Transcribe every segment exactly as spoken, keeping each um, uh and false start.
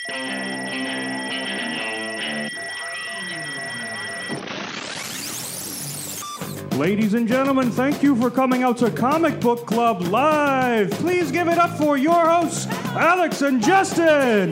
Ladies and gentlemen, thank you for coming out to Comic Book Club Live. Please give it up for your hosts, Alex and Justin.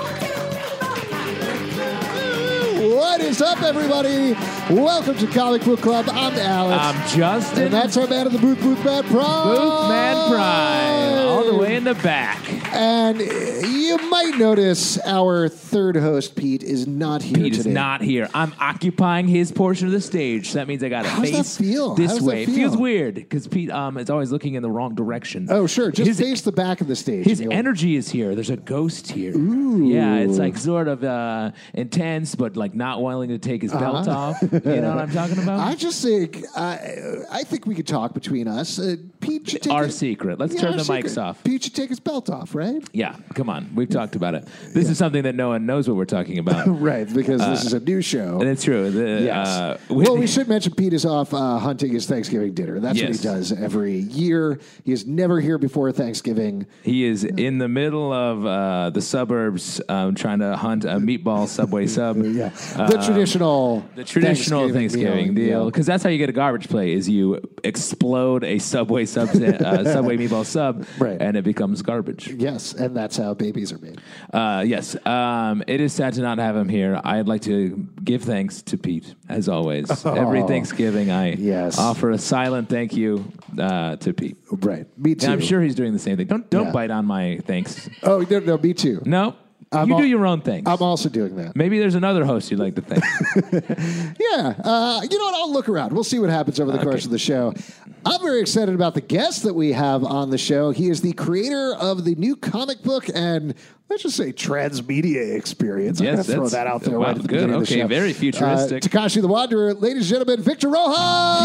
What is up, everybody? Welcome to Comic Book Club. I'm Alex. I'm Justin. And that's our man of the booth, Booth Man Prime. Booth Man Prime, all the way in the back. And you might notice our third host, Pete, is not here Pete today. is not here. I'm occupying his portion of the stage, so that means I got to How does that face feel? this How does that way. It feel? feels weird because Pete um, is always looking in the wrong direction. Oh, sure. Just his, face the back of the stage. His and you'll- energy is here. There's a ghost here. Ooh. Yeah, it's like sort of uh, intense, but like not willing to take his belt Uh-huh. off. You know what I'm talking about? I just think, uh, I think we could talk between us. Uh, Pete should take Our his- secret. Let's Yeah, turn our the mics secret. off. Pete should take his belt off, right? Yeah, come on. We've talked about it. This is something that no one knows what we're talking about. Right, because this is a new show. And it's true. The, Yes. uh, well, we should mention Pete is off uh, hunting his Thanksgiving dinner. That's what Yes. he does every year. He is never here before Thanksgiving. He is in the middle of uh, the suburbs um, trying to hunt a meatball Subway sub. Yeah, the Um, traditional, The traditional Thanksgiving, deal. Yeah. Because that's how you get a garbage plate is you explode a Subway sub, uh, Subway meatball sub, Right. and it becomes garbage. Yes, and that's how babies are made. Uh, yes. Um, it is sad to not have him here. I'd like to give thanks to Pete, as always. Every Thanksgiving, I Yes. offer a silent thank you uh, to Pete. Right, me too. And I'm sure he's doing the same thing. Don't don't Yeah. bite on my thanks. Oh no, no, me too. No, I'm you al- do your own things. I'm also doing that. Maybe there's another host you'd like to thank. Yeah, uh, you know what? I'll look around. We'll see what happens over the Okay. course of the show. I'm very excited about the guest that we have on the show. He is the creator of the new comic book and let's just say transmedia experience. I'm Yes, going to throw that's- that out there wow, right at the good. beginning of the Okay, show. very futuristic. Uh, Takashi the Wanderer, ladies and gentlemen, Victor Rojas.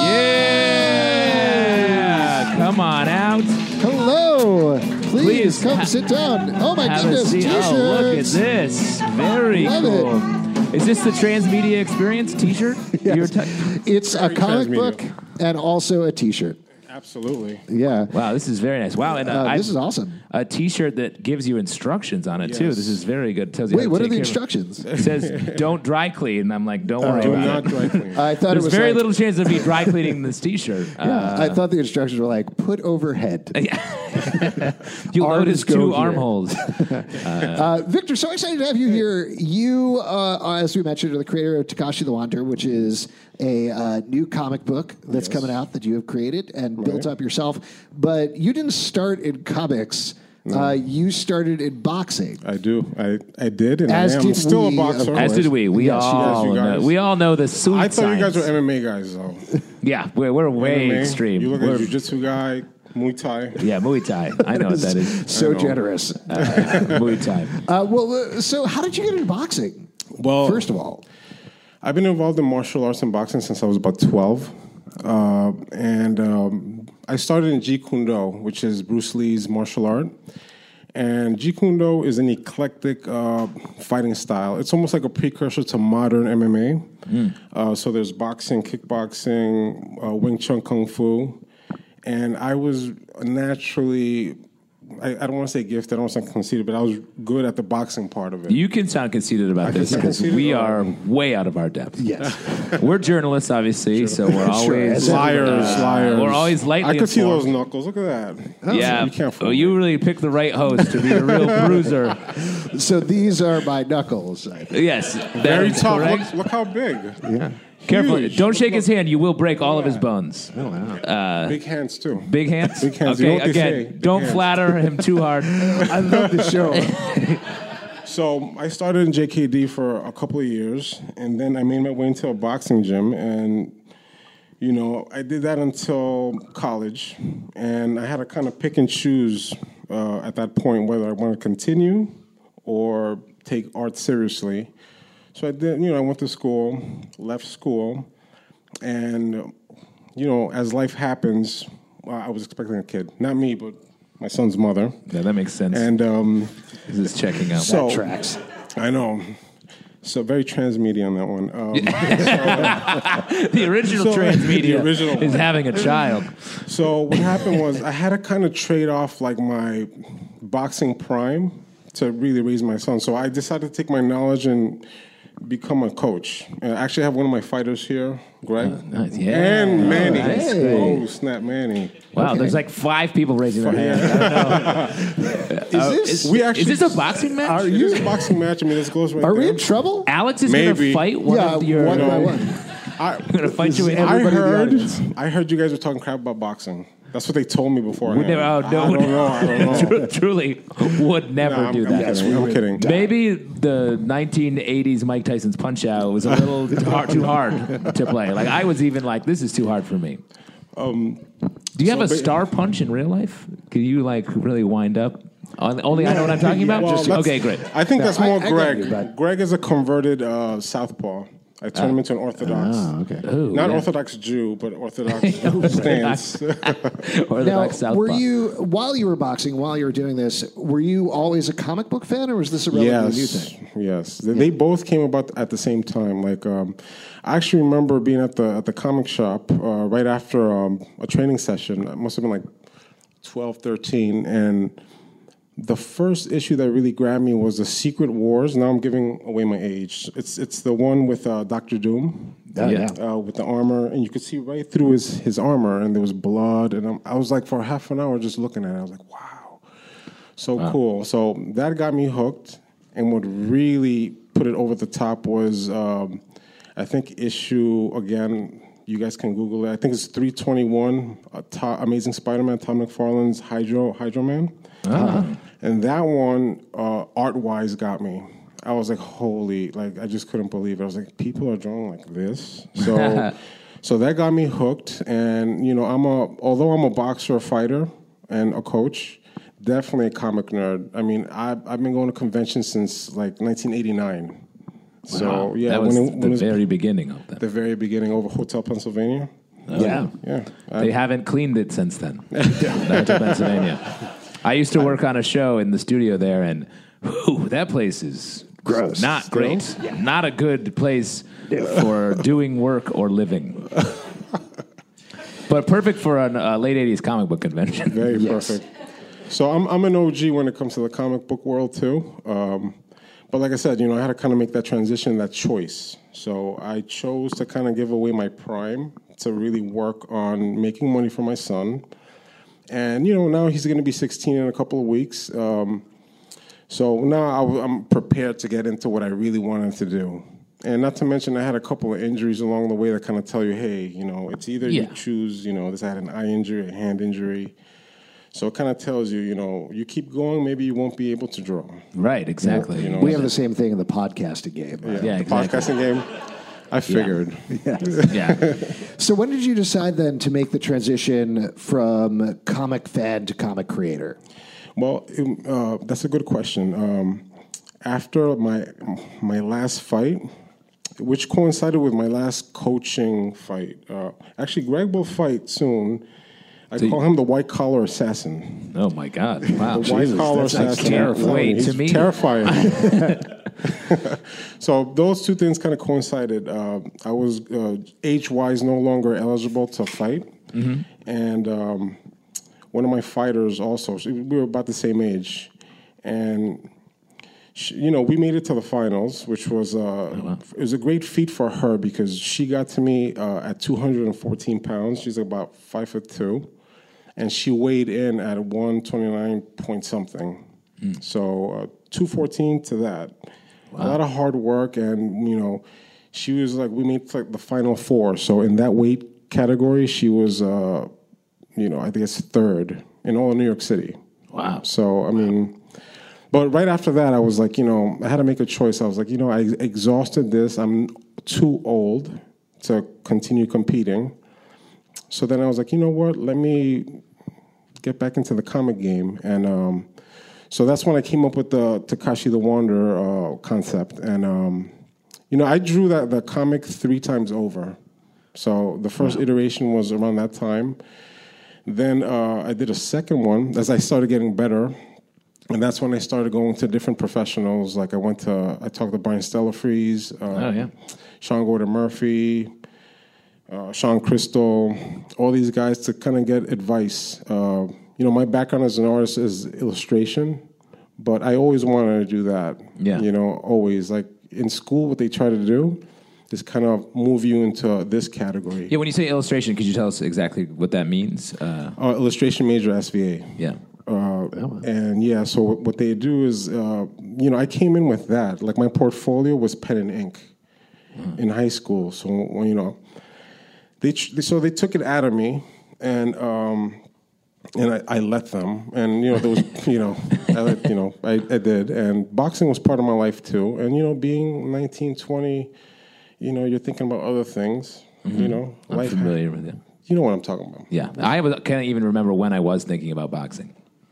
Yeah! Come on out. Hello. Please, Please come ha- sit down. Oh my Have goodness, a seat. t-shirts. Oh, look at this. Very Love cool. Is this the Transmedia Experience t-shirt? You're t- It's a Very comic transmedia. book and also a t-shirt. Absolutely. Yeah. wow, this is very nice. Wow, and uh, Uh, I- this is awesome. A t-shirt that gives you instructions on it, too. Yes. This is very good. Tells you Wait, how to what are take the care of- instructions? It says, don't dry clean. And I'm like, don't worry Do about not it. dry clean. I thought There's it was very like, little chance of me dry cleaning this t-shirt. Yeah, I thought the instructions were like put overhead. You Arms notice go two here. armholes. Uh, Victor, so excited to have you here. You, uh, as we mentioned, are the creator of Takashi the Wanderer, which is a uh, new comic book that's coming out that you have created and built up yourself. But you didn't start in comics. Uh, you started in boxing. I do. I, I did, and As I am did still we, a of boxer. course. As did we. We Yes, you all guys, you know. guys. We all know the suit I thought you guys were science. M M A guys, though. Yeah, we're, we're way M M A. extreme. You look We're- like a jiu-jitsu guy, Muay Thai. yeah, Muay Thai. I know what that is. So I know. generous. Muay Thai. Uh, well, uh, so how did you get into boxing? Well, First of all, I've been involved in martial arts and boxing since I was about twelve. Uh, and um, I started in Jeet Kune Do, which is Bruce Lee's martial art. And Jeet Kune Do is an eclectic uh, fighting style. It's almost like a precursor to modern M M A. Mm. Uh, so there's boxing, kickboxing, uh, Wing Chun Kung Fu. And I was naturally, I, I don't want to say gifted, I don't want to say conceited, but I was good at the boxing part of it. You can sound conceited about can this sound because conceited, we or- are way out of our depth. yes. We're journalists, obviously, so we're always Liars, liars. We're always lightly I could see informed. those knuckles. Look at that. Yeah, You can't fool oh, you me. really picked the right host to be a real bruiser. So these are my knuckles. I think. Yes, that Very is tough. correct. Look, look how big. Yeah. Careful! Huge. Don't shake his hand. You will break all of his bones. Oh, wow. Big hands, too. Big hands. Big hands. You know Okay, what they say. again, Big don't hands. flatter him too hard. I love the show. So I started in J K D for a couple of years, and then I made my way into a boxing gym, and you know I did that until college, and I had to kind of pick and choose uh, at that point whether I want to continue or take art seriously. So I did, you know, I went to school, left school, and you know, as life happens, well, I was expecting a kid, not me, but my son's mother, Yeah, that makes sense. and. Um, this is checking out. So- That tracks. I know. So very transmedia on that one. Um, the original So- transmedia the original is one. having a child. so what happened was I had to kind of trade off like my boxing prime to really raise my son. So I decided to take my knowledge and become a coach. Uh, actually, I have one of my fighters here, Greg. Oh, nice. Yeah. And Manny. Nice. Oh, snap, Manny. Wow, Okay. there's like five people raising their hands. I don't know. Is this We actually, Is this a boxing match? Are It you? is a boxing match. I mean, this goes right Are there. we in trouble? Alex is going to Maybe. fight one yeah, of your. one by know, one. I, I'm going to fight you in. I Everybody in the heard, audience. I heard you guys were talking crap about boxing. That's what they told me before. Would never, oh, no, I don't know. I don't know. Truly would never Nah, I'm, do I'm that. kidding. I'm kidding. Maybe the nineteen eighties Mike Tyson's Punch Out was a little too hard, too hard to play. Like I was even like, this is too hard for me. Um, Do you have so a ba- star punch in real life? Can you like really wind up? On- Only I know what I'm talking about. Well, Just, that's- okay, great. I think that's I- more I get Greg. you, but- Greg is a converted uh, southpaw. I turned him into an Orthodox. Oh, okay. Ooh, Not yeah. Orthodox Jew, but Orthodox stance. Or the Now, back southpaw. were you while you were boxing, while you were doing this, were you always a comic book fan, or was this a relatively new Yes, thing? yes. They, they both came about at the same time. Like, um, I actually remember being at the at the comic shop uh, right after um, a training session. It must have been like twelve, thirteen, and the first issue that really grabbed me was the Secret Wars. Now I'm giving away my age. It's it's the one with uh, Doctor Doom. Oh, Yeah. Uh, with the armor, and you could see right through his, his armor, and there was blood, and I'm, I was like, for half an hour just looking at it, I was like, wow, so cool. So that got me hooked, and what really put it over the top was, um, I think issue, again, you guys can Google it, I think it's three twenty-one, uh, to- Amazing Spider-Man, Tom McFarlane's Hydro, Hydro Man. And that one, uh, art-wise, got me. I was like, holy, like, I just couldn't believe it. I was like, people are drawing like this? So so that got me hooked. And, you know, I'm a, although I'm a boxer, a fighter, and a coach, definitely a comic nerd. I mean, I've, I've been going to conventions since, like, nineteen eighty-nine. So, Wow. yeah. that was when it, when the it was very beginning of that. the very beginning over Hotel Pennsylvania. Yeah. Yeah. They haven't cleaned it since then. Back to Pennsylvania. I used to work on a show in the studio there, and whew, that place is Gross. not Still? great. Not a good place for doing work or living. But perfect for a uh, late eighties comic book convention. Very Yes. perfect. So I'm I'm an O G when it comes to the comic book world too. Um, but like I said, you know, I had to kind of make that transition, that choice. So I chose to kind of give away my prime to really work on making money for my son. And you know, now he's going to be sixteen in a couple of weeks. Um, so now I, I'm prepared to get into what I really wanted to do. And not to mention, I had a couple of injuries along the way that kind of tell you, hey, you know, it's either Yeah. you choose, you know, this I had an eye injury, a hand injury. So it kind of tells you, you know, you keep going, maybe you won't be able to draw. Right, exactly. You know, We have the same thing in the podcasting game. Yeah, Yeah, the exactly. podcasting game. I figured. Yeah. So when did you decide then to make the transition from comic fan to comic creator? Well, um, uh, that's a good question. Um, after my my last fight, which coincided with my last coaching fight, uh, actually, Greg will fight soon. I So call you- him the white collar assassin. Oh my God! Wow. The white collar that's like assassin. terrifying. Wait, He's to me- terrifying. So those two things kind of coincided. Uh, I was uh, age-wise no longer eligible to fight, Mm-hmm. and um, one of my fighters also. We were about the same age, and she, you know, we made it to the finals, which was uh, it was a great feat for her because she got to me uh, at two hundred fourteen pounds. She's about five foot two, and she weighed in at one twenty-nine point something. So uh, two fourteen to that. A lot of hard work, and you know, she was like we made like the final four. So in that weight category, she was, uh, you know, I think it's third in all of New York City. Wow. So I mean, but right after that, I was like, you know, I had to make a choice. I was like, you know, I exhausted this. I'm too old to continue competing. So then I was like, you know what? Let me get back into the comic game, and um, so that's when I came up with the Takashi the Wanderer uh, concept. And um, you know, I drew that the comic three times over. So the first iteration was around that time. Then uh, I did a second one as I started getting better. And that's when I started going to different professionals. Like I went to, I talked to Brian Stellafries, uh, Oh, yeah. Sean Gordon Murphy, uh, Sean Crystal, all these guys to kind of get advice. Uh, you know, my background as an artist is illustration, but I always wanted to do that. Yeah. You know, always. Like in school, what they try to do is kind of move you into this category. Yeah, when you say illustration, could you tell us exactly what that means? Uh, Uh, illustration major, S V A. yeah. Uh, and yeah, so what what they do is, uh, you know, I came in with that. Like my portfolio was pen and ink mm. in high school. So, you know, they, so they took it out of me and, um, and I, I let them. And, you know, there was, you know, I let, you know, I, I did. And boxing was part of my life too. And, you know, being nineteen, twenty, you know, you're thinking about other things, mm-hmm. you know. I'm life familiar with it. You know what I'm talking about. Yeah. I was, can't even remember when I was thinking about boxing.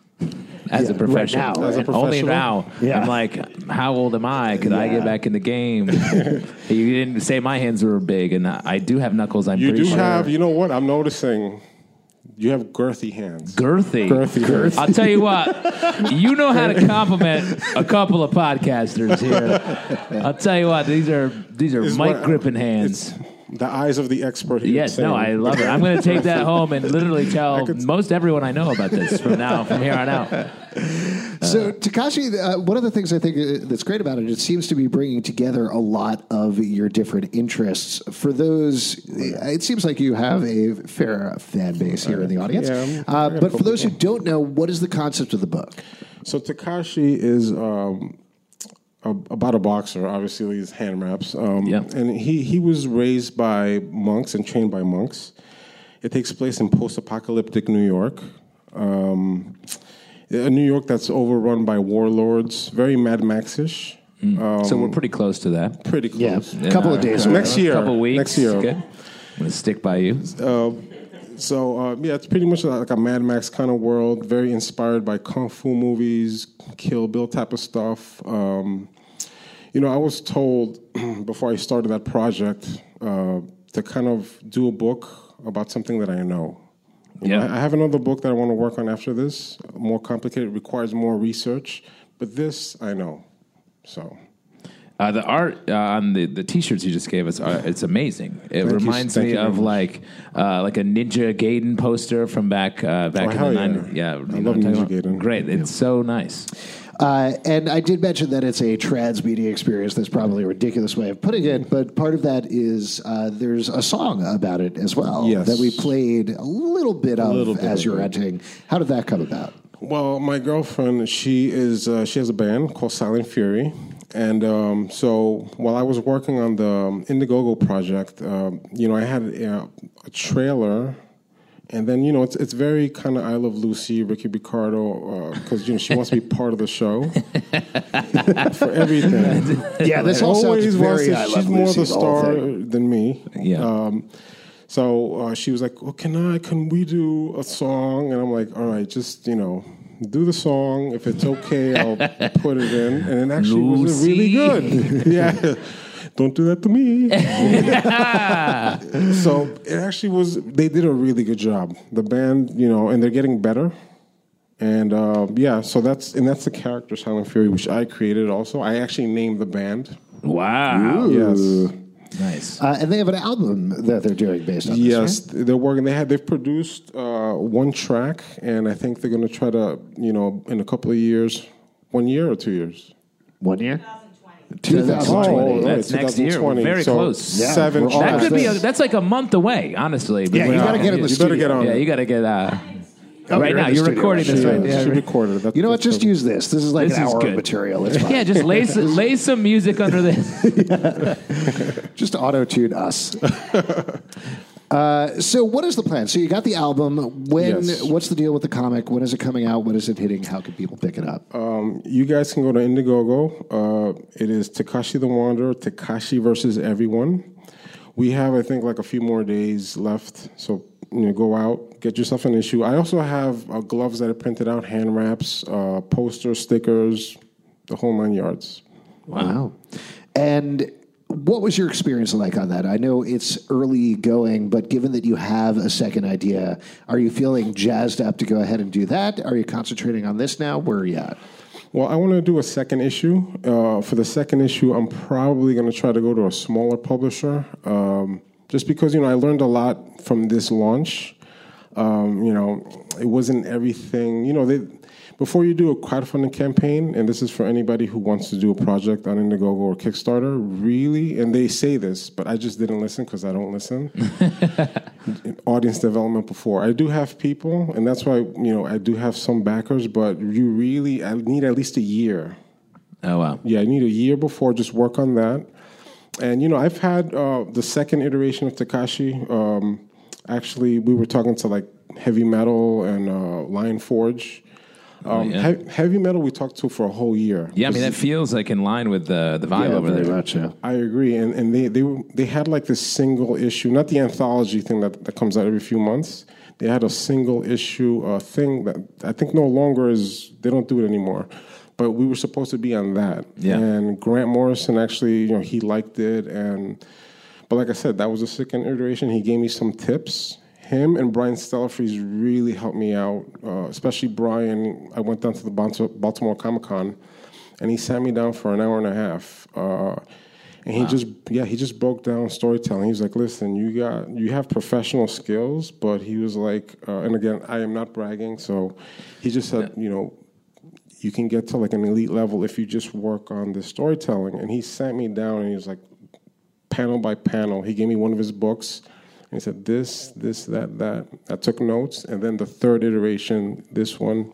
As Yeah, a professional. right now, As a And only professional? now. Yeah. I'm like, how old am I? Could I get back in the game? You didn't say my hands were big, and I do have knuckles, I'm You pretty do sure. have, you know what, I'm noticing you have girthy hands. Girthy. Girthy hands. I'll tell you what, you know how to compliment a couple of podcasters here. I'll tell you what, these are these are Is mic what- gripping hands. It's the eyes of the expert here. Yes, no, I saying. love it. I'm going to take that home and literally tell could- most everyone I know about this from now, from here on out. So Takashi, uh, one of the things I think uh, that's great about it, it seems to be bringing together a lot of your different interests. For those, it seems like you have a fair fan base here in the audience. Yeah, I'm- uh, I got a but for couple those who don't know, what is the concept of the book? So Takashi is um, a, about a boxer. Obviously, he's hand wraps. Um, Yeah. And he, he was raised by monks and trained by monks. It takes place in post-apocalyptic New York. Um, a New York that's overrun by warlords, very Mad Max-ish. Um, So we're pretty close to that. pretty Yeah, close. a couple of days Uh, away. Next year. couple of weeks. Next year. Okay. I'm going to stick by you. So, uh, yeah, it's pretty much like a Mad Max kind of world, very inspired by Kung Fu movies, Kill Bill type of stuff. Um, you know, I was told before I started that project uh, to kind of do a book about something that I know. You know, Yeah. I I have another book that I want to work on after this, more complicated, requires more research, but this I know, so... Uh, the art uh, on the, the T-shirts you just gave us, are, it's amazing. It Thank you- reminds thank me you very of much. like uh, like a Ninja Gaiden poster from back uh, back Oh, in hell the yeah. nineties. Yeah, you I know love what I'm talking Ninja about? Gaiden. Great, it's so nice. Uh, and I did mention that it's a transmedia experience. That's probably a ridiculous way of putting it, but part of that is uh, there's a song about it as well Yes. that we played a little bit of little bit as of you're it. renting. How did that come about? Well, my girlfriend, she is uh, she has a band called Silent Fury, and um, so while I was working on the um, Indiegogo project, um, you know, I had a, a trailer, and then you know, it's it's very kind of I Love Lucy, Ricky Ricardo, because you know she wants to be part of the show for everything. Yeah, this all sounds Always wants very to- I she's Love more Lucy, the the whole star thing. than me. Yeah. Um, so uh, she was like, "Well, can I? Can we do a song?" And I'm like, "All right, just you know, do the song. If it's okay, I'll put it in." And it actually was really Lucy. good. Yeah. Don't do that to me. So it actually was. They did a really good job. The band, you know, and they're getting better. And uh, yeah, so that's and that's the character Silent Fury, which I created. Also, I actually named the band. Wow, Yes. nice. Uh, and they have an album that they're doing based on Yes, this, right? they're working. They had they've produced uh, one track, and I think they're going to try to, you know, in a couple of years, one year or two years. One year? twenty twenty twenty. That's next year. We're very so close. Yeah, Seven we're all That tracks. could be. A, that's like a month away, honestly. Yeah, you Between- gotta get in the you studio. better get on Yeah, it. you got to get. Uh, Oh, right you're in now, the you're studio. recording this She, right. uh, Yeah, she right. recorded it. That's, You know what? that's Just use this. This is like This an is hour good. of material. It's fine. Yeah, just lay some, lay some music under this. Just auto-tune us. uh, so what is the plan? So you got the album. When? Yes. What's the deal with the comic? When is it coming out? When is it hitting? How can people pick it up? Um, you guys can go to Indiegogo. Uh, it is Takashi the Wanderer, Takashi versus Everyone. We have, I think, like a few more days left. So, you know, go out, get yourself an issue. I also have uh, gloves that I printed out, hand wraps, uh, posters, stickers, the whole nine yards. Wow. And what was your experience like on that? I know it's early going, but given that you have a second idea, are you feeling jazzed up to go ahead and do that? Are you concentrating on this now? Where are you at? Well, I want to do a second issue. Uh, for the second issue, I'm probably going to try to go to a smaller publisher, um, just because, you know, I learned a lot from this launch. Um, you know, it wasn't everything, you know, they, before you do a crowdfunding campaign, and this is for anybody who wants to do a project on Indiegogo or Kickstarter, really, and they say this, but I just didn't listen because I don't listen. Audience development before. I do have people, and that's why, you know, I do have some backers, but you really, I need at least a year. Oh, wow. Yeah, I need a year before, just work on that. And, you know, I've had uh, the second iteration of Takashi. Um, actually, we were talking to, like, Heavy Metal and uh, Lion Forge. Um, oh, yeah. he- heavy Metal we talked to for a whole year. Yeah, I mean, that feels like in line with the, the vibe Yeah, over very there. much, yeah. I agree. And and they, they, were, they had, like, this single issue, not the anthology thing that, that comes out every few months. They had a single issue uh, thing that I think no longer is, they don't do it anymore. But we were supposed to be on that. Yeah. And Grant Morrison actually, you know, he liked it. And but like I said, that was the second iteration. He gave me some tips. Him and Brian Stellafries really helped me out, uh, especially Brian. I went down to the Baltimore Comic Con, and he sat me down for an hour and a half. Uh, and he wow. just, yeah, he just broke down storytelling. He was like, "Listen, you got, you have professional skills," but he was like, uh, and again, I am not bragging. So he just said, yeah. you know, you can get to like an elite level if you just work on the storytelling. And he sat me down, and he was like, panel by panel. He gave me one of his books. And he said, this, this, that, that. I took notes. And then the third iteration, this one.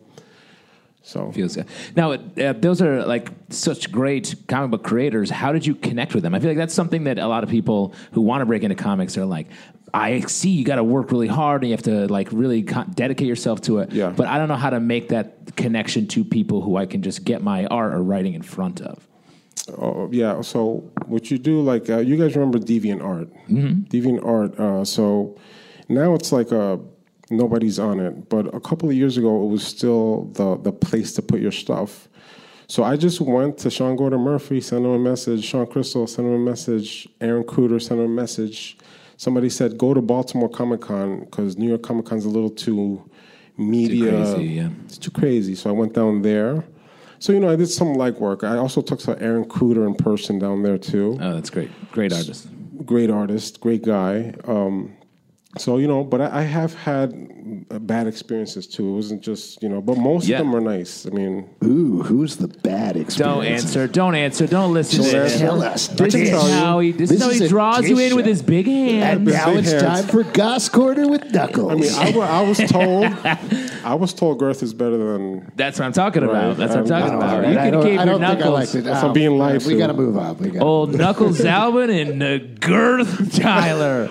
So feels good. Now, uh, those are like such great comic book creators. How did you connect with them? I feel like that's something that a lot of people who want to break into comics are like, I see you got to work really hard and you have to like really con- dedicate yourself to it. Yeah. But I don't know how to make that connection to people who I can just get my art or writing in front of. Oh, yeah. So what you do, like, uh, you guys remember DeviantArt? Mm-hmm. DeviantArt. Uh, so now it's like a, nobody's on it. But a couple of years ago, it was still the, the place to put your stuff. So I just went to Sean Gordon Murphy, sent him a message. Sean Crystal, sent him a message. Aaron Cruder, sent him a message. Somebody said, go to Baltimore Comic Con because New York Comic Con's a little too media. Too crazy, yeah. It's too crazy. So I went down there. So, you know, I did some legwork. I also talked to Aaron Cruder in person down there, too. Oh, that's great. Great artist. Great artist. Great guy. Um, so, you know, but I, I have had bad experiences, too. It wasn't just, you know, but most yeah. of them are nice. I mean. Ooh, who's the bad experience? Don't answer. Don't answer. Don't listen so to this. Tell us. This is how he, this, this is how he draws you in with his big hands. And now it's hands. time for Goss Corner with Knuckles. I mean, I, I was told, I was told Girth is better than. That's what I'm talking about. Right. That's what I'm talking Um, about. Right. You I can don't, keep I your don't think I Knuckles. liked it. If I'm being lied We to. got to move on. We gotta Old Knuckles Zalvin and uh, Girth Tyler.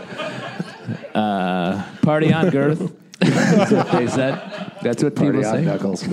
Uh, party on, Girth. That's what they said. That's what Party people on say. Knuckles.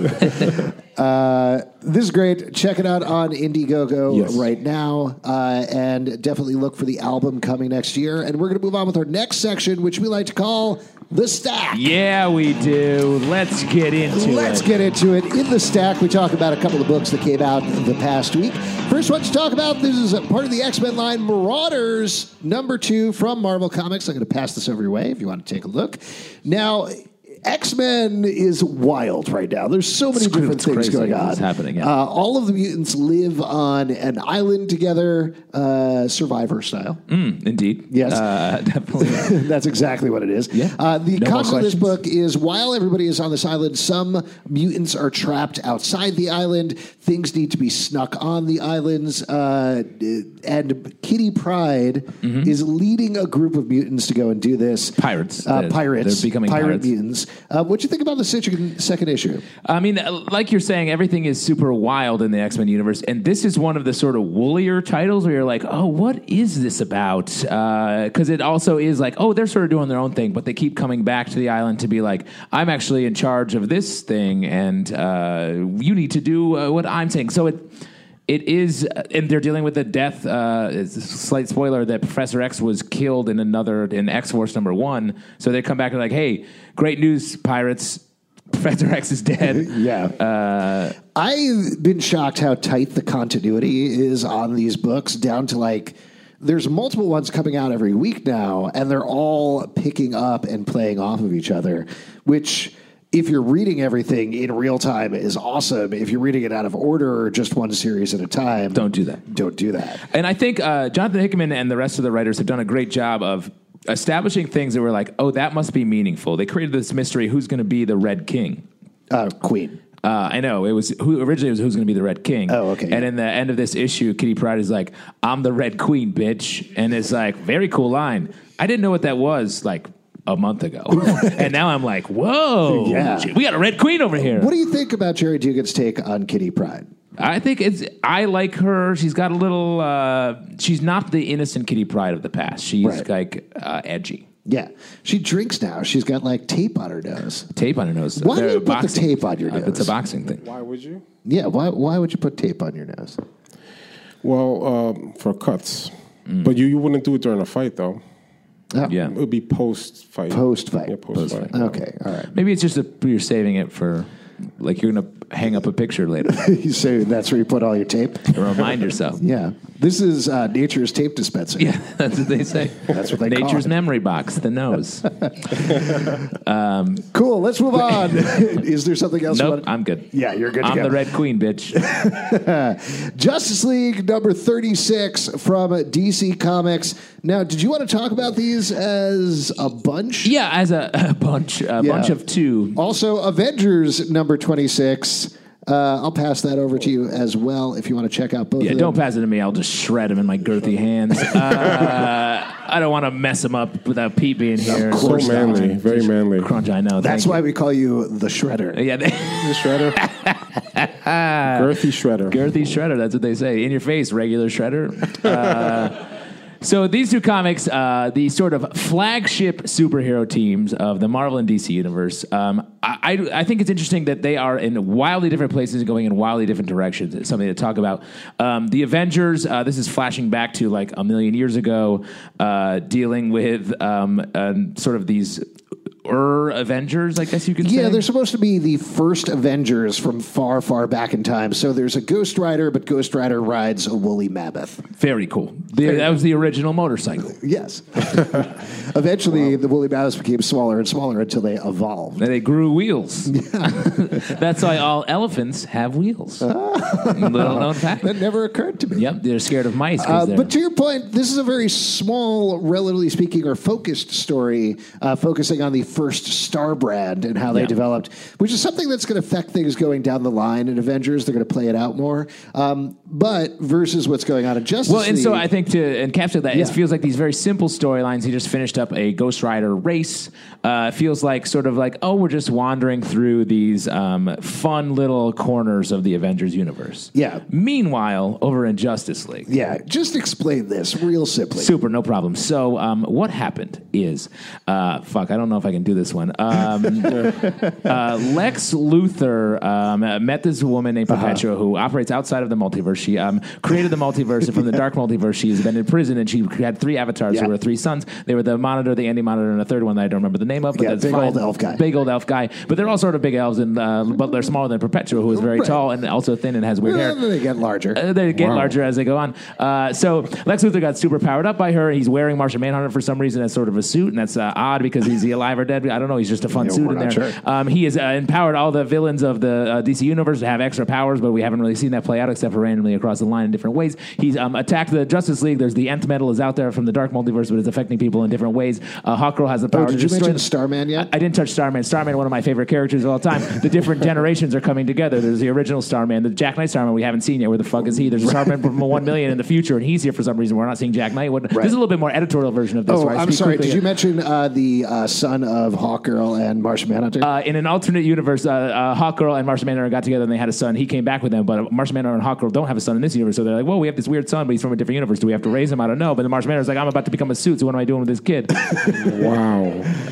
uh, this is great. Check it out on Indiegogo Yes. right now. Uh, and definitely look for the album coming next year. And we're going to move on with our next section, which we like to call The Stack. Yeah, we do. Let's get into Let's it. get into it. In The Stack, we talk about a couple of books that came out the past week. First one to talk about, this is a part of the X-Men line, Marauders, number two from Marvel Comics. I'm going to pass this over your way if you want to take a look. Now, X-Men is wild right now. There's so many It's different it's things crazy going on. what's happening, yeah. Uh, all of the mutants live on an island together, uh, Survivor style. Mm, indeed. Yes. Uh, definitely. That's exactly what it is. Yeah. Uh, the No more concept of this questions. book is while everybody is on this island, some mutants are trapped outside the island. Things need to be snuck on the islands. Uh, and Kitty Pryde Mm-hmm. is leading a group of mutants to go and do this. Pirates. Uh, They're- pirates. they're becoming pirate pirates. mutants. Uh, what do you think about the second, second issue? I mean, like you're saying, everything is super wild in the X-Men universe, and this is one of the sort of woolier titles where you're like, oh, what is this about? Because uh, it also is like, oh, they're sort of doing their own thing, but they keep coming back to the island to be like, I'm actually in charge of this thing, and uh, you need to do uh, what I'm saying. So it... It is, and they're dealing with the death. Uh, it's a slight spoiler that Professor X was killed in another in X Force number one. So they come back and like, hey, great news, pirates! Professor X is dead. Yeah. Uh, I've been shocked how tight the continuity is on these books, down to like, there's multiple ones coming out every week now, and they're all picking up and playing off of each other, which, if you're reading everything in real time, is awesome. If you're reading it out of order or just one series at a time, Don't do that. Don't do that. and I think uh, Jonathan Hickman and the rest of the writers have done a great job of establishing things that were like, oh, that must be meaningful. They created this mystery: who's going to be the Red King? Uh, Queen. Uh, I know it was who originally it was who's going to be the Red King. Oh, okay. And in the end of this issue, Kitty Pryde is like, "I'm the Red Queen, bitch," and it's like very cool line. I didn't know what that was like a month ago, and now I'm like, "Whoa, Yeah. we got a Red Queen over here." What do you think about Jerry Duggan's take on Kitty Pryde? I think it's. I like her. She's got a little. Uh, she's not the innocent Kitty Pryde of the past. She's Right. like uh, edgy. Yeah. She drinks now. She's got like tape on her nose. Tape on her nose. Why do They're you put the boxing. tape on your Uh, It's a nose? boxing thing. Why would you? Yeah. Why, why would you put tape on your nose? Well, um, for cuts. But you, you wouldn't do it during a fight, though. Oh, Yeah. It would be post-fight. Post-fight. Yeah, post-fight. Okay. All right. Maybe it's just a, you're saving it for, like you're going to hang up a picture later. So that's where you put all your tape? to remind yourself. Yeah. This is uh, nature's tape dispenser. Yeah, that's what they say. That's what they call Nature's it. memory box, the nose. Cool. Let's move on. Is there something else? you Nope, want- I'm good. Yeah, you're good to I'm go. the Red Queen, bitch. Justice League number thirty-six from D C Comics. Now, did you want to talk about these as a bunch? Yeah, as a, a bunch, a Yeah. bunch of two. Also, Avengers number twenty-six. Uh, I'll pass that over to you as well if you want to check out both Yeah, of them. don't pass it to me. I'll just shred them in my girthy hands. Uh, I don't want to mess them up without Pete being here. So manly. Very manly. Crunch, I know. That's Thank why we call you the Shredder. you. Yeah, they, The shredder. Girthy shredder. girthy shredder. That's what they say. In your face, regular shredder. Uh, so these two comics, uh, the sort of flagship superhero teams of the Marvel and D C universe, um, I, I, I think it's interesting that they are in wildly different places and going in wildly different directions. It's something to talk about. Um, the Avengers, uh, this is flashing back to like a million years ago, uh, dealing with um, um, sort of these Ur Avengers, I guess you could say. Yeah, they're supposed to be the first Avengers from far, far back in time. So there's a Ghost Rider, but Ghost Rider rides a woolly mammoth. Very cool. The, that was the original motorcycle. Yes. Eventually, the woolly mammoths became smaller and smaller until they evolved. And they grew wheels. That's why all elephants have wheels. Little known fact. That never occurred to me. Yep, they're scared of mice. 'cause Uh, they're- but to your point, this is a very small, relatively speaking, or focused story, uh, focusing on the first Star brand and how they Yeah. developed, which is something that's going to affect things going down the line in Avengers. They're going to play it out more. Um, but versus what's going on in Justice well, and League. so I think to encapsulate that, Yeah. it feels like these very simple storylines. He just finished up a Ghost Rider race. Uh, feels like sort of like, oh, we're just wandering through these um, fun little corners of the Avengers universe. Yeah. Meanwhile, over in Justice League. Yeah, just explain this real simply. Super, no problem. So, um, what happened is, uh, fuck, I don't know if I can do this one. Um, uh, Lex Luthor um, uh, met this woman named Perpetua who operates outside of the multiverse. She um, created the multiverse, and from the dark multiverse, she's been in prison, and she had three avatars Yeah. who were three sons. They were the Monitor, the Anti-Monitor, and a third one that I don't remember the name of. But Yeah, that's big fine. old elf guy. Big old elf guy. But they're all sort of big elves, and uh, but they're smaller than Perpetua, who is very Right. tall and also thin and has weird hair. Uh, they get larger. Uh, they get Wow. larger as they go on. Uh, so Lex Luthor got super powered up by her. He's wearing Martian Manhunter for some reason as sort of a suit, and that's uh, odd because is he alive or dead? I don't know. He's just a fun Yeah, suit we're in not there. sure. Um, he has uh, empowered all the villains of the uh, D C universe to have extra powers, but we haven't really seen that play out except for randomly across the line in different ways. He's um, attacked the Justice League. There's the Nth Metal is out there from the dark multiverse, but it's affecting people in different ways. Uh, Hawkgirl has the power Oh, to did you destroy mention them. Starman yet? I, I didn't touch Starman. Starman, one of my favorite characters of all time. The different generations are coming together. There's the original Starman, the Jack Knight Starman we haven't seen yet. Where the fuck is he? There's a Starman from one million in the future, and he's here for some reason. We're not seeing Jack Knight. What, This is a little bit more editorial version of this. Oh, where I I'm speak sorry. quickly. Did you mention uh, the uh, son of Hawkgirl and Martian Manhunter? Uh, in an alternate universe, uh, uh, Hawkgirl and Martian Manhunter got together and they had a son. He came back with them, but Martian Manhunter and Hawkgirl don't have a son in this universe. So they're like, "Whoa, we have this weird son, but he's from a different universe. Do we have to raise him? I don't know." But the Martian Manhunter's like, "I'm about to become a suit, so what am I doing with this kid?" Wow.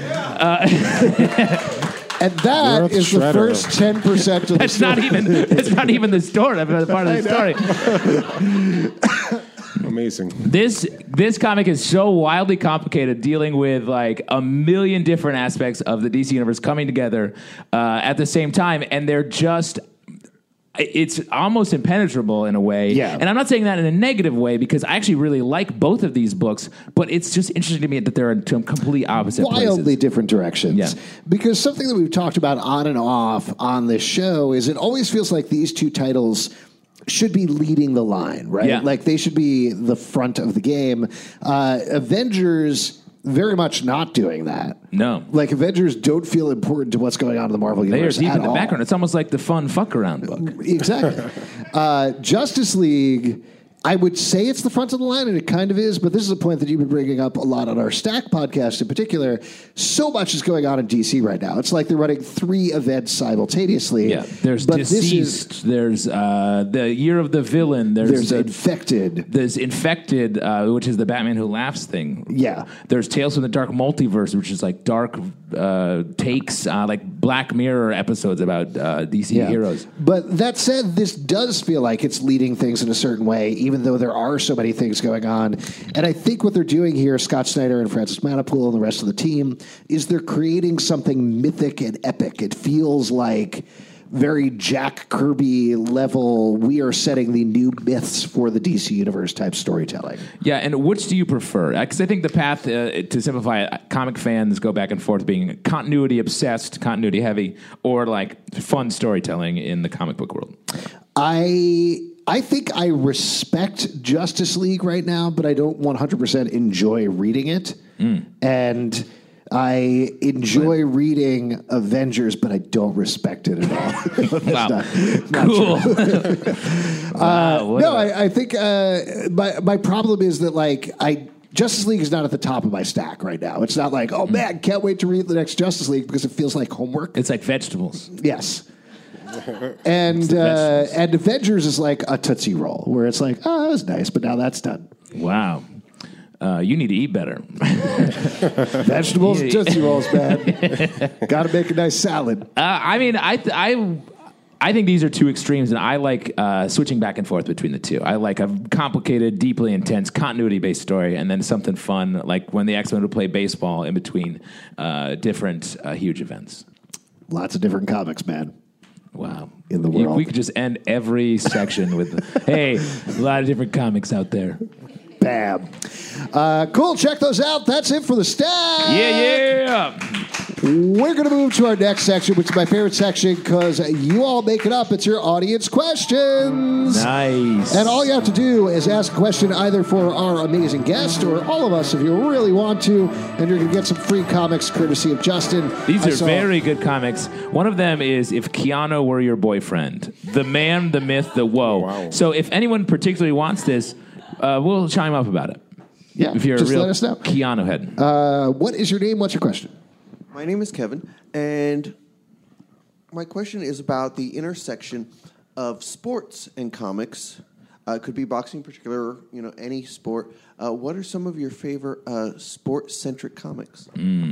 and that Earth is the Shredder. first ten percent of the That's story. not even. That's not even the story. That's part of the story. Amazing. This this comic is so wildly complicated, dealing with like a million different aspects of the D C universe coming together uh, at the same time, and they're just. It's almost impenetrable in a way. Yeah. And I'm not saying that in a negative way because I actually really like both of these books, but it's just interesting to me that they're in two complete opposite Wildly places. different directions. Yeah. Because something that we've talked about on and off on this show is it always feels like these two titles should be leading the line, right? Yeah. Like they should be the front of the game. Uh, Avengers very much not doing that. No. Like, Avengers don't feel important to what's going on in the Marvel They are universe deep at in the all. background. It's almost like the fun fuck around book. Exactly. uh, Justice League, I would say it's the front of the line, and it kind of is, but this is a point that you've been bringing up a lot on our Stack podcast in particular. So much is going on in D C right now. It's like they're running three events simultaneously. Yeah, there's but this Deceased, is, there's uh, the Year of the Villain, there's, there's uh, Infected. There's Infected, uh, which is the Batman Who Laughs thing. Yeah. There's Tales from the Dark Multiverse, which is like dark uh, takes, uh, like Black Mirror episodes about uh, D C Yeah. heroes. But that said, this does feel like it's leading things in a certain way, even though there are so many things going on. And I think what they're doing here, Scott Snyder and Francis Manapool and the rest of the team, is they're creating something mythic and epic. It feels like very Jack Kirby level, we are setting the new myths for the D C Universe type storytelling. Yeah, and which do you prefer? Because I think the path, uh, to simplify it, comic fans go back and forth being continuity obsessed, continuity heavy, or like fun storytelling in the comic book world. I I think I respect Justice League right now, but I don't one hundred percent enjoy reading it. Mm. And I enjoy reading Avengers, but I don't respect it at all. Wow. Not, not cool. uh, wow, no, a- I, I think uh, my my problem is that like I Justice League is not at the top of my stack right now. It's not like, oh man, can't wait to read the next Justice League because it feels like homework. It's like vegetables. Yes. And uh, and Avengers is like a Tootsie Roll, where it's like, oh, that was nice, but now that's done. Wow. Uh, you need to eat better. Vegetables and Tootsie Rolls, man. Got to make a nice salad. Uh, I mean, I, th- I, I think these are two extremes, and I like uh, switching back and forth between the two. I like a complicated, deeply intense, continuity-based story, and then something fun, like when the X-Men would play baseball in between uh, different uh, huge events. Lots of different comics, man. Wow. In the You- world. we could just end every section with, hey, a lot of different comics out there. Bam. Uh, cool. Check those out. That's it for the staff. Yeah, yeah. We're going to move to our next section, which is my favorite section because you all make it up. It's your audience questions. Nice. And all you have to do is ask a question either for our amazing guest or all of us if you really want to, and you're going to get some free comics courtesy of Justin. These I are saw- very good comics. One of them is If Keanu Were Your Boyfriend. The man, the myth, the whoa. Wow. So if anyone particularly wants this, uh, we'll chime up about it. Yeah, If you're just a real let us know. Keanu head. Uh, what is your name? What's your question? My name is Kevin, and my question is about the intersection of sports and comics. Uh, it could be boxing in particular, you know, any sport. Uh, what are some of your favorite uh, sport-centric comics?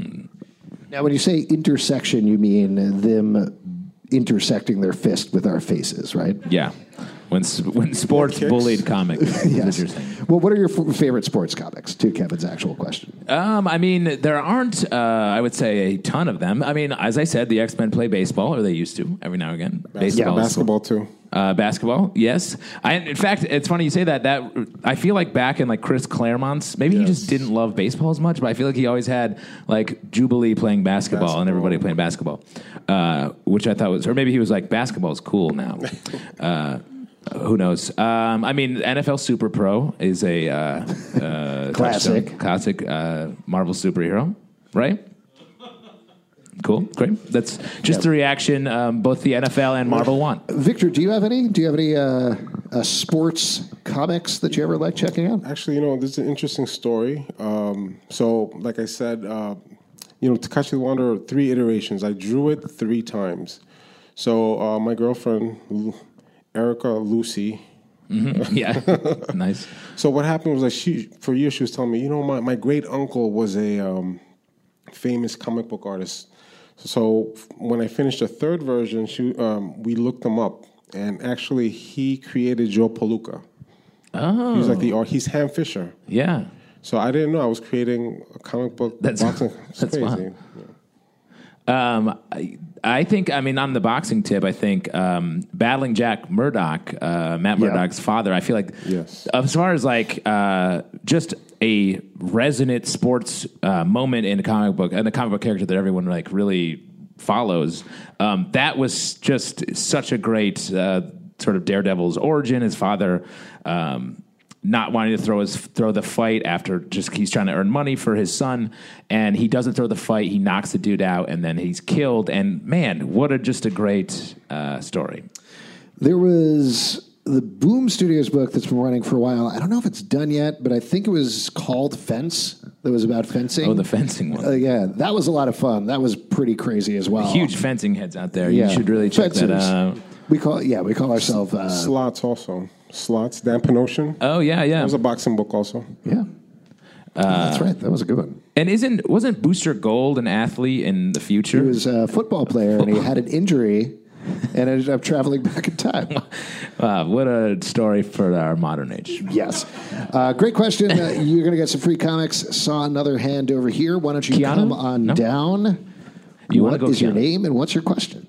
Now, when you say intersection, you mean them intersecting their fist with our faces, right? Yeah. When s- when sports Kicks. bullied comics. is Yes. what you're saying. Well, what are your f- favorite sports comics? To Kevin's actual question. Um, I mean, there aren't, uh, I would say, a ton of them. I mean, as I said, the X-Men play baseball, or they used to, every now and again. Yeah, Baseball. is- basketball too. Uh, basketball, yes. I, in fact, it's funny you say that. That I feel like back in like Chris Claremont's, maybe he Yes. just didn't love baseball as much, but I feel like he always had like Jubilee playing basketball, and Basketball. everybody playing basketball, uh, which I thought was, or maybe he was like, basketball's cool now. uh, who knows? Um, I mean, N F L Super Pro is a uh, uh, Classic. touchstone- classic uh, Marvel superhero, right? Cool, great. That's just the reaction um, both the N F L and Marvel want. Victor, do you have any? Do you have any uh, uh, sports comics that you ever like checking out? Actually, you know, this is an interesting story. Um, so, like I said, uh, you know, Takashi the Wanderer, three iterations. I drew it three times. So, uh, my girlfriend, Lu- Erica Lucy. Mm-hmm. Yeah, nice. So, what happened was, like, she for years she was telling me, you know, my, my great uncle was a um, famous comic book artist. So, when I finished the third version, she, um, we looked them up, and actually, he created Joe Palooka. Oh, He's like the art. He's Ham Fisher. yeah. So I didn't know I was creating a comic book. That's- boxing. It's that's crazy. fun. Um, I, I think, I mean, on the boxing tip, I think um, battling Jack Murdoch, uh, Matt Yeah. Murdoch's father, I feel like, Yes. as far as like uh, just a resonant sports uh, moment in a comic book, and a comic book character that everyone like really follows, um, that was just such a great uh, sort of Daredevil's origin. His father, um, not wanting to throw his throw the fight after just he's trying to earn money for his son, and he doesn't throw the fight. He knocks the dude out, and then he's killed. And man, what a just a great uh, story. There was the Boom Studios book that's been running for a while. I don't know if it's done yet, but I think it was called Fence. That was about fencing. Oh, the fencing one. Uh, yeah, that was a lot of fun. That was pretty crazy as well. Huge fencing heads out there. Yeah. You should really check Fencers. that out. We call yeah, we call ourselves uh, Slots also. Slots, Dan Penosian. Oh yeah, yeah. That was a boxing book also. yeah. Uh, that's right. That was a good one. And isn't wasn't Booster Gold an athlete in the future? He was a football player, and he had an injury, and ended up traveling back in time. Wow, what a story for our modern age. Yes. Uh, great question. Uh, you're going to get some free comics. Saw another hand over here. Why don't you Keanu? come on No? down? You What wanna go is your Keanu? name, and what's your question?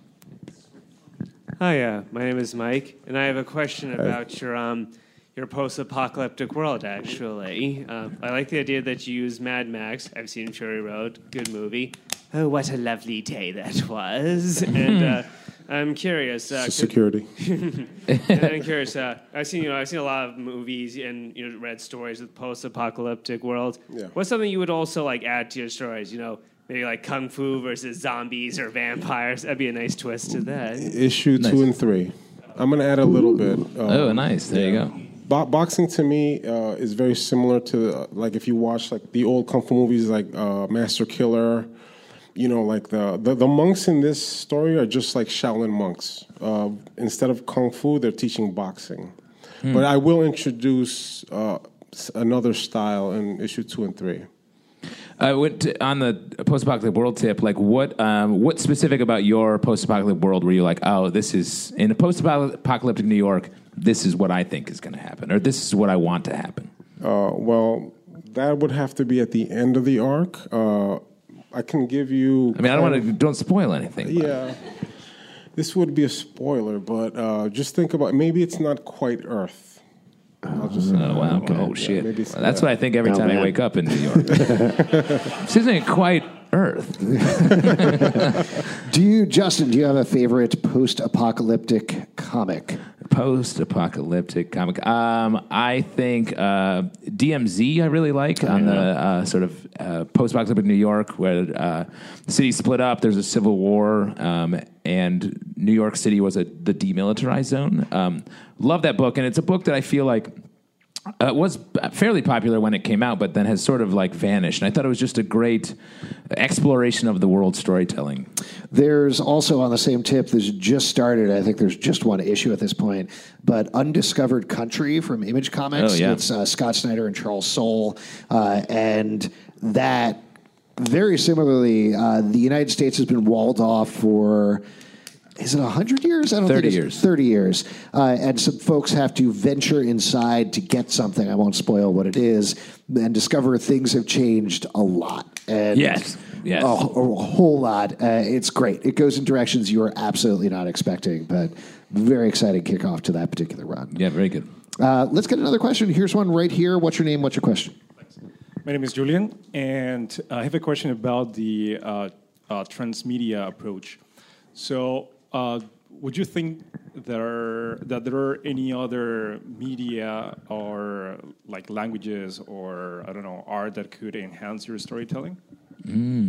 Hi, uh, my name is Mike, and I have a question about your um, your post-apocalyptic world. Actually, uh, I like the idea that you use Mad Max. I've seen Fury Road, good movie. Oh, what a lovely day that was! and uh, I'm curious. Uh, It's security. and I'm curious. Uh, I've seen you know I've seen a lot of movies and you know read stories with post-apocalyptic world. Yeah. What's something you would also like add to your stories? You know. Maybe like kung fu versus zombies or vampires. That'd be a nice twist to that. Issue Nice. two and three. I'm going to add a little bit. Uh, Oh, nice. There you go. Bo- boxing to me uh, is very similar to uh, like if you watch like the old kung fu movies like uh, Master Killer. You know, like the, the the monks in this story are just like Shaolin monks. Uh, instead of kung fu, they're teaching boxing. Hmm. But I will introduce uh, s- another style in issue two and three. I went to, on the post-apocalyptic world tip. Like, what um, what specific about your post-apocalyptic world were you like? Oh, this is in a post-apocalyptic New York. This is what I think is going to happen, or this is what I want to happen. Uh, well, that would have to be at the end of the arc. Uh, I can give you. I mean, I don't want to don't spoil anything. but- Yeah, this would be a spoiler, but uh, just think about maybe it's not quite Earth. I'll just say Oh that. wow! Okay. Oh shit! Maybe it's- Well, that's yeah. what I think every Oh, time I man. wake up in New York. This isn't quite Earth. Do you, Justin, do you have a favorite post-apocalyptic comic? Post-apocalyptic comic. Um, I think uh, D M Z I really like on the uh, sort of uh, post-apocalyptic New York where uh, the city split up. There's a civil war, um, and New York City was a, the demilitarized zone. Um, love that book, and it's a book that I feel like uh, was fairly popular when it came out, but then has sort of like vanished. And I thought it was just a great exploration of the world storytelling. There's also on the same tip, there's just started, I think there's just one issue at this point, but Undiscovered Country from Image Comics. Oh, yeah. It's uh, Scott Snyder and Charles Soule. Uh, and that, very similarly, uh, the United States has been walled off for... Is it one hundred years? I don't thirty think it's years. thirty years. Uh, and some folks have to venture inside to get something. I won't spoil what it is. And discover things have changed a lot. And Yes. Yes. A, a whole lot. Uh, it's great. It goes in directions you are absolutely not expecting, but very exciting kickoff to that particular run. Yeah, very good. Uh, let's get another question. Here's one right here. What's your name? What's your question? My name is Julian, and I have a question about the uh, uh, transmedia approach. So, uh, would you think there that there are any other media or like languages or I don't know art that could enhance your storytelling? Mm.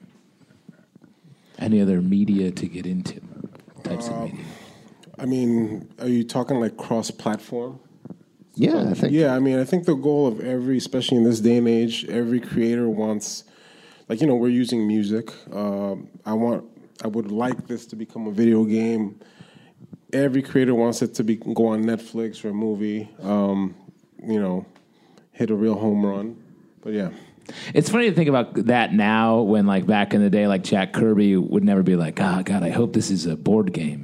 Any other media to get into? Types of media. I mean, are you talking like cross-platform? Yeah, I think. Yeah, I mean, I think the goal of every, especially in this day and age, every creator wants, like, you know, we're using music. Um, I want, I would like this to become a video game. Every creator wants it to be go on Netflix or a movie. Um, you know, hit a real home run. But yeah. It's funny to think about that now when, like, back in the day, like, Jack Kirby would never be like, oh, God, I hope this is a board game.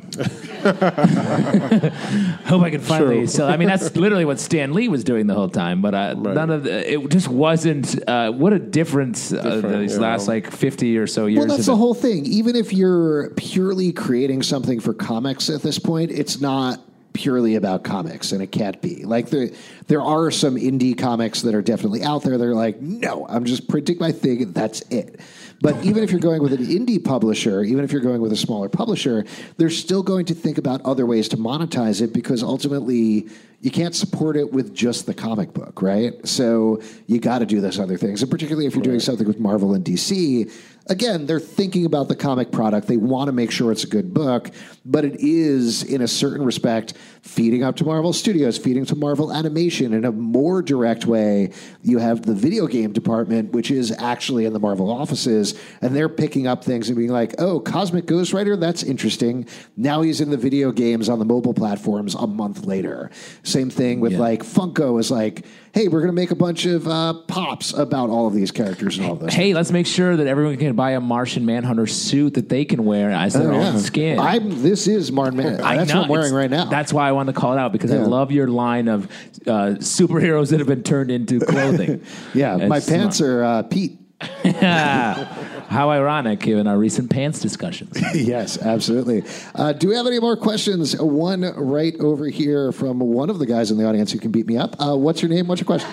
Hope I can finally True. sell. I mean, that's literally what Stan Lee was doing the whole time, but uh, Right. none of the, it just wasn't, uh, what a difference uh, Different, these yeah. last, like, fifty or so years. Well, that's have the been. whole thing. Even if you're purely creating something for comics at this point, it's not purely about comics, and it can't be. Like, there, there are some indie comics that are definitely out there that are like, no, I'm just printing my thing, and that's it. But even if you're going with an indie publisher, even if you're going with a smaller publisher, they're still going to think about other ways to monetize it because ultimately you can't support it with just the comic book, right? So you got to do those other things. And particularly if you're doing something with Marvel and D C, again, they're thinking about the comic product. They want to make sure it's a good book, but it is, in a certain respect, feeding up to Marvel Studios, feeding to Marvel Animation in a more direct way. You have the video game department, which is actually in the Marvel offices, and they're picking up things and being like, oh, Cosmic Ghost Rider, that's interesting. Now he's in the video games on the mobile platforms a month later. Same thing with, Yeah. like, Funko is like, hey, we're going to make a bunch of uh, pops about all of these characters and all of this. Hey, let's make sure that everyone can buy a Martian Manhunter suit that they can wear as their Oh, yeah. own skin. I'm, this is Martin Man. I That's know, what I'm wearing it's- right now. That's why I wanted to call it out, because I Yeah. love your line of uh, superheroes that have been turned into clothing. yeah, It's my smart. pants are uh, Pete. How ironic, given our recent pants discussions. Yes, absolutely. Uh, do we have any more questions? One right over here from one of the guys in the audience who can beat me up. Uh, what's your name? What's your question?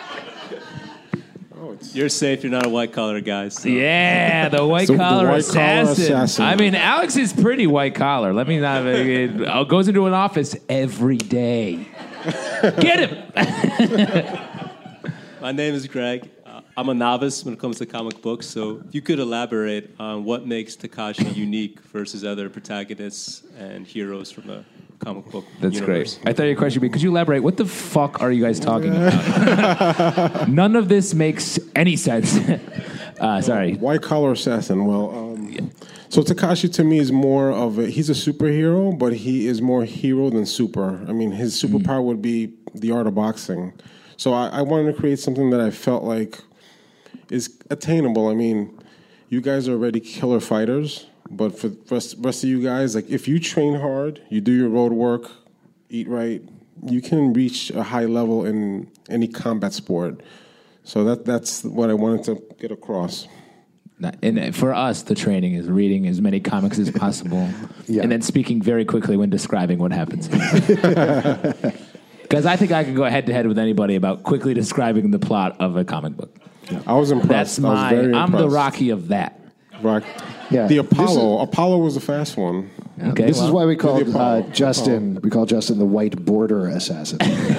You're safe. You're not a white collar guy. So. Yeah, the white The- the collar white-collar assassin. assassin. I mean, Alex is pretty white collar. Let me not. It uh, goes into an office every day. Get him. My name is Greg. Uh, I'm a novice when it comes to comic books. So if you could elaborate on what makes Takashi unique versus other protagonists and heroes from the comic book That's universe. great. I thought your question would be, could you elaborate? What the fuck are you guys talking about? None of this makes any sense. uh, sorry. White collar assassin. Well, um, so Takashi to me is more of a, he's a superhero, but he is more hero than super. I mean, his superpower would be the art of boxing. So I, I wanted to create something that I felt like is attainable. I mean, you guys are already killer fighters, but for the rest, rest of you guys, like if you train hard, you do your road work, eat right, you can reach a high level in any combat sport. So that that's what I wanted to get across. And for us, the training is reading as many comics as possible, Yeah. and then speaking very quickly when describing what happens. Because I think I can go head to head with anybody about quickly describing the plot of a comic book. I was impressed. That's I was my. very I'm the impressed. Rocky of that. Rock. Yeah. The This Apollo. Apollo was the fast one. Okay, This is well, why we call the Apollo. uh, Justin. We call Justin the white border assassin.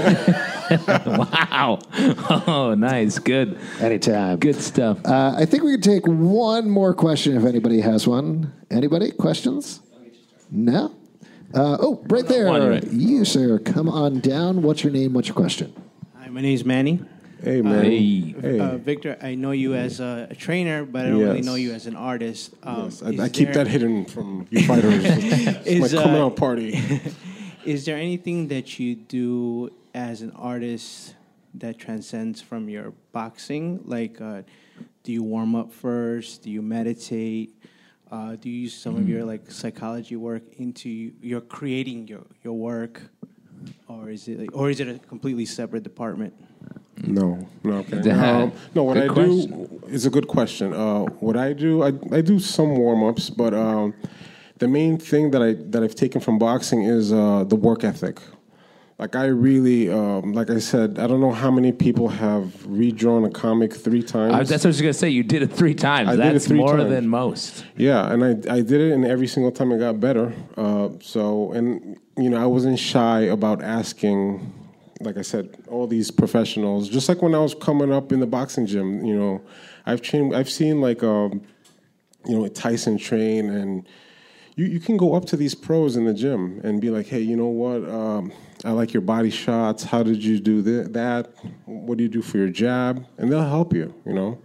wow. Oh, nice. Good. Anytime. Good stuff. Uh, I think we can take one more question if anybody has one. Anybody? Questions? No? Uh, oh, right there. one, right. You, sir. Come on down. What's your name? What's your question? Hi, my name is Manny. Hey, man. Hey. Hey. Uh, Victor, I know you as a, a trainer, but I don't really Yes. know you as an artist. Um, Yes, I, is I keep there- that hidden from you fighters. It's Is, my coming uh, out party. Is there anything that you do as an artist that transcends from your boxing? Like, uh, do you warm up first? Do you meditate? Uh, do you use some of your like psychology work into your creating your, your work, or is it like, or is it a completely separate department? No, no, okay. That- Um, no, what good I do is a good question. Uh, what I do, I, I do some warm ups, but um, the main thing that I that I've taken from boxing is uh, the work ethic. Like I really, um, like I said, I don't know how many people have redrawn a comic three times. I was, that's what I was going to say. You did it three times. I did it That's three more times. than most. Yeah, and I I did it, and every single time I got better. Uh, so, and you know, I wasn't shy about asking. Like I said, all these professionals. Just like when I was coming up in the boxing gym, you know, I've trained. I've seen like, um, you know, Tyson train, and you you can go up to these pros in the gym and be like, hey, you know what? Um, I like your body shots. How did you do th- that? What do you do for your jab? And they'll help you. You know.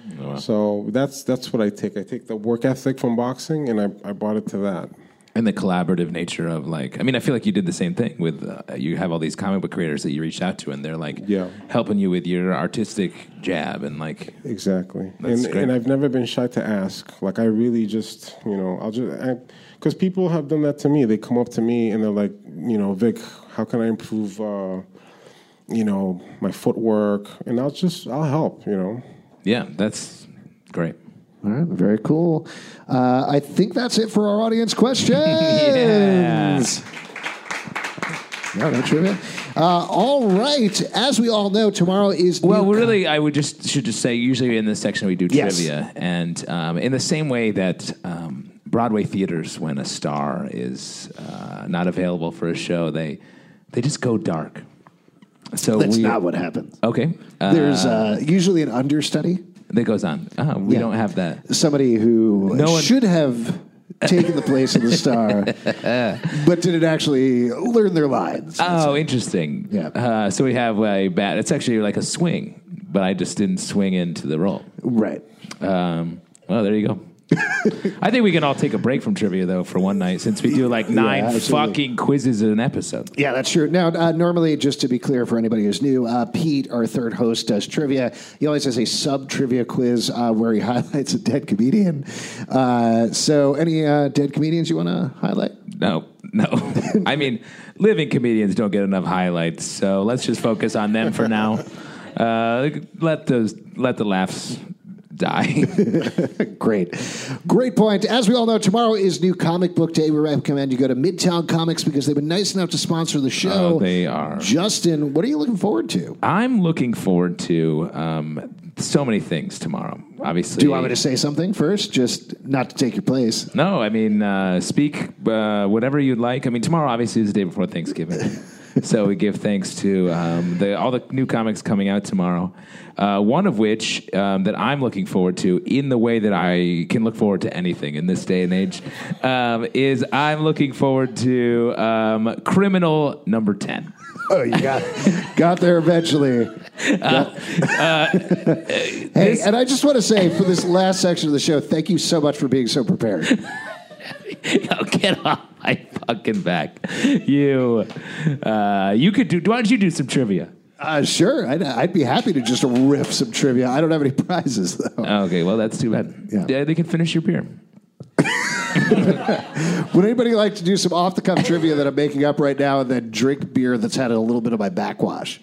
So that's that's what I take. I take the work ethic from boxing, and I, I brought it to that. And the collaborative nature of like, I mean, I feel like you did the same thing with, uh, you have all these comic book creators that you reached out to, and they're like Yeah. helping you with your artistic jab and like, Exactly, That's and great. and I've never been shy to ask. Like I really just, you know, I'll just because people have done that to me. They come up to me and they're like, you know, Vic, how can I improve, uh, you know, my footwork? And I'll just, I'll help. You know. yeah, that's great. All right, very cool. Uh, I think that's it for our audience questions. Yeah. No, no trivia. Uh, all right. As we all know, tomorrow is Well, new we really, I would just should just say, usually in this section we do Yes. trivia, and um, in the same way that um, Broadway theaters, when a star is uh, not available for a show, they they just go dark. So That's we, not what happens. Okay. Uh, There's uh, usually an understudy, that goes on. Uh, we Yeah. don't have that. somebody who No one- should have taken the place of the star, but didn't actually learn their lines. Oh, interesting. Yeah. Uh, so we have a bat. It's actually like a swing, but I just didn't swing into the role. Right. Um, well, there you go. I think we can all take a break from trivia, though, for one night, since we do like nine absolutely. fucking quizzes in an episode. Yeah, that's true. Now, uh, normally, just to be clear for anybody who's new, uh, Pete, our third host, does trivia. He always has a sub-trivia quiz uh, where he highlights a dead comedian. Uh, so any uh, dead comedians you want to highlight? No, no. I mean, living comedians don't get enough highlights, so let's just focus on them for now. Uh, let those let the laughs die. Great. Great point. As we all know, tomorrow is New Comic Book Day. We recommend you go to Midtown Comics because they've been nice enough to sponsor the show. Oh, they are. Justin, what are you looking forward to? I'm looking forward to um, so many things tomorrow. Obviously, Do you want me to say something first? Just not to take your place. No, I mean, uh, speak uh, whatever you'd like. I mean, tomorrow obviously is the day before Thanksgiving. So we give thanks to um, the, all the new comics coming out tomorrow. Uh, one of which um, that I'm looking forward to in the way that I can look forward to anything in this day and age um, is I'm looking forward to um, Criminal number ten. Oh, you got got there eventually. Uh, uh, Hey, this- and I just want to say for this last section of the show, thank you so much for being so prepared. Oh, get off my fucking back. You, uh, you could do, why don't you do some trivia? Uh, sure, I'd, I'd be happy to just riff some trivia. I don't have any prizes, though. Okay, well, that's too bad. Yeah. Yeah, they can finish your beer. Would anybody like to do some off-the-cuff trivia that I'm making up right now and then drink beer that's had a little bit of my backwash?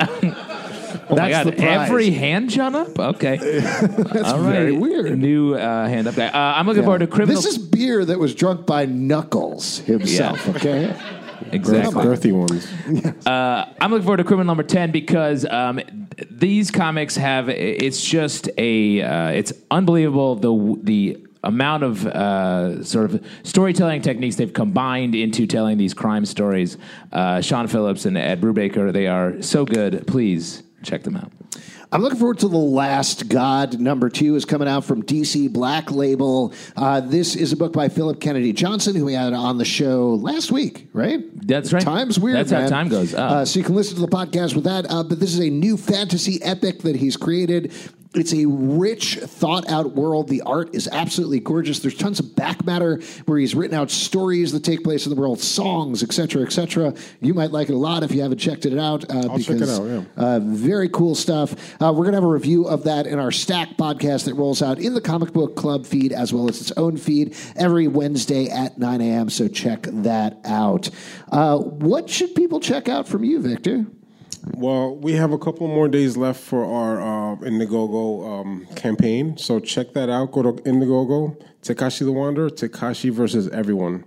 Oh my That's God! the prize. Every hand shot up. Okay, That's all right. very weird. New uh, hand up guy. Uh, I'm looking forward to Criminal. This is beer that was drunk by Knuckles himself, Yeah. okay? exactly. Girthy ones. Uh, I'm looking forward to Criminal number ten because um, these comics have. It's just a. Uh, it's unbelievable the the amount of uh, sort of storytelling techniques they've combined into telling these crime stories. Uh, Sean Phillips and Ed Brubaker, they are so good. Please check them out. I'm looking forward to The Last God. Number two is coming out from D C Black Label. Uh, this is a book by Philip Kennedy Johnson, who we had on the show last week, right? That's right. Time's weird, That's how man. time goes. Oh. Uh, so you can listen to the podcast with that. Uh, but this is a new fantasy epic that he's created. It's a rich, thought-out world. The art is absolutely gorgeous. There's tons of back matter where he's written out stories that take place in the world, songs, et cetera, et cetera. You might like it a lot if you haven't checked it out. Uh, I'll because, check it out, yeah. Uh, very cool stuff. Uh, we're going to have a review of that in our Stack podcast that rolls out in the Comic Book Club feed as well as its own feed every Wednesday at nine a.m., so check that out. Uh, what should people check out from you, Victor? Well, we have a couple more days left for our uh, Indiegogo um, campaign, so check that out. Go to Indiegogo, Tekashi the Wanderer, Tekashi versus everyone.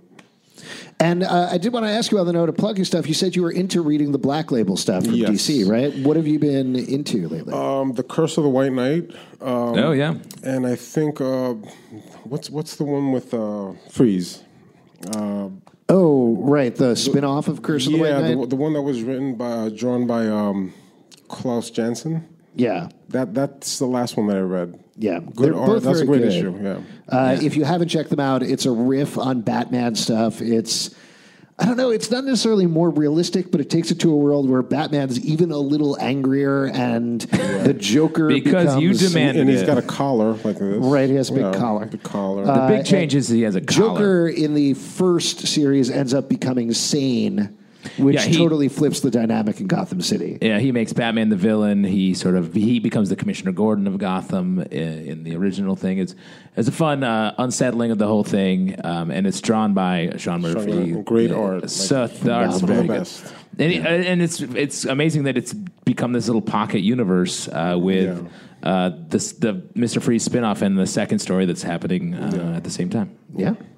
And uh, I did want to ask you on the note of plugging stuff. You said you were into reading the Black Label stuff from Yes. D C, right? What have you been into lately? Um, the Curse of the White Knight. Um, Oh, yeah. And I think uh, what's what's the one with uh, Freeze? Uh, oh, right, the spin-off of Curse of the White yeah, Knight? the, the one that was written by uh, drawn by um, Klaus Janson. yeah. That that's the last one that I read. Yeah, Good they're art. both That's a very great good. issue. Yeah. Uh, If you haven't checked them out, it's a riff on Batman stuff. It's, I don't know, it's not necessarily more realistic, but it takes it to a world where Batman's even a little angrier and the Joker Because you becomes- demand- And he's it. got a collar like this. Right, he has a big Yeah, collar. The collar. The big Uh, change is he has a collar. Joker in the first series ends up becoming sane, which Yeah, he- totally flips the dynamic in Gotham City. Yeah, he makes Batman the villain. He sort of he becomes the Commissioner Gordon of Gotham in, in the original thing. It's it's a fun uh, unsettling of the whole thing, um, and it's drawn by Sean Murphy. Murphy. Great Uh, art. So Like, the art's some of very the good. best. And, it- and it's it's amazing that it's become this little pocket universe uh, with uh, this the Mister Freeze spinoff and the second story that's happening uh, at the same time. Yeah.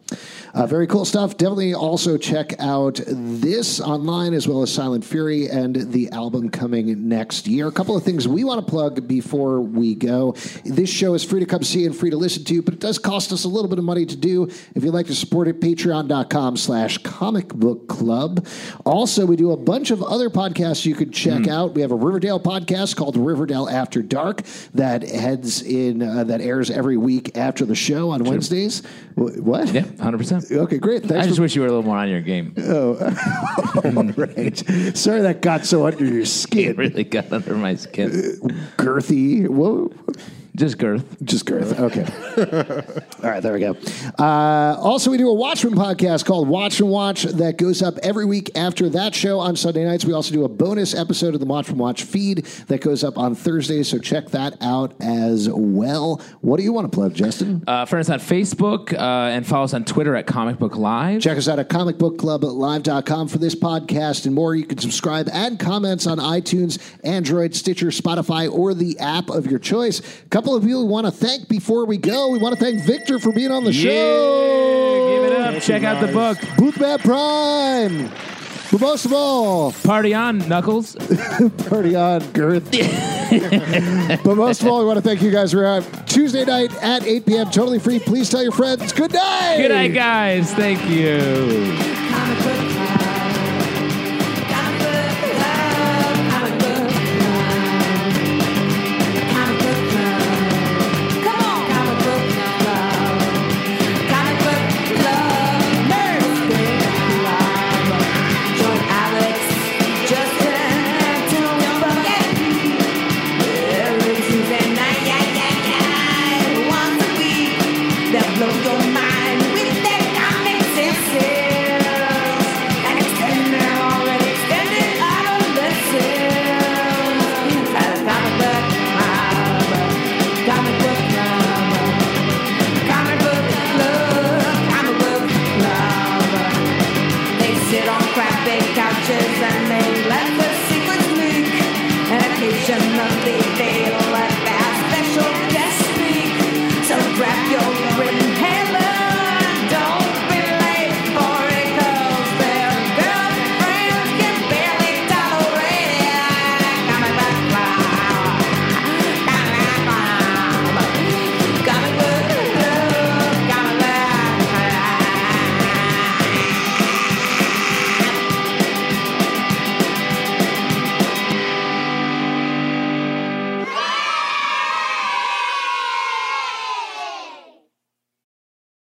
Uh, very cool stuff. Definitely also check out this online as well as Silent Fury and the album coming next year. A couple of things we want to plug before we go. This show is free to come see and free to listen to, but it does cost us a little bit of money to do. If you'd like to support it, patreon.com slash comic book club. Also, we do a bunch of other podcasts you could check mm. out. We have a Riverdale podcast called Riverdale After Dark that heads in, uh, that airs every week after the show on sure. Wednesdays. W- what? Yeah, one hundred percent. Okay, great. Thanks I just for... wish you were a little more on your game. Oh, all right. Sorry that got so under your skin. It really got under my skin. Uh, girthy. Whoa. Just girth. Just girth. Okay. All right, there we go. Uh, also, we do a Watchmen podcast called Watch and Watch that goes up every week after that show on Sunday nights. We also do a bonus episode of the Watch and Watch feed that goes up on Thursdays, so check that out as well. What do you want to plug, Justin? Uh, friend us on Facebook uh, and follow us on Twitter at Comic Book Live. Check us out at comic book club live dot com for this podcast and more. You can subscribe, add comments on iTunes, Android, Stitcher, Spotify, or the app of your choice. Couple of people we want to thank before we go. We want to thank Victor for being on the yeah, show. Give it up. Thank Check out guys. the book. Boothbat Prime. But most of all, party on, Knuckles. Party on, Girth. But most of all, we want to thank you guys. We're out Tuesday night at eight p.m. Totally free. Please tell your friends. Good night. Good night, guys. Thank you. And they let the secrets leak, and occasionally they